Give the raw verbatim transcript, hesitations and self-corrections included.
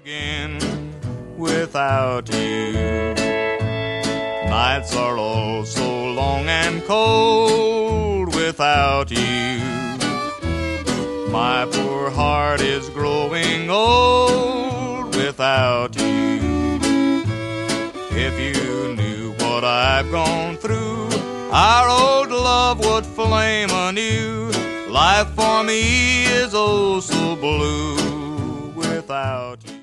again without you. Nights are all so long and cold without you. My poor heart is growing old without you. If you knew what I've gone through, our old love would flame anew. Life for me is oh so blue without you.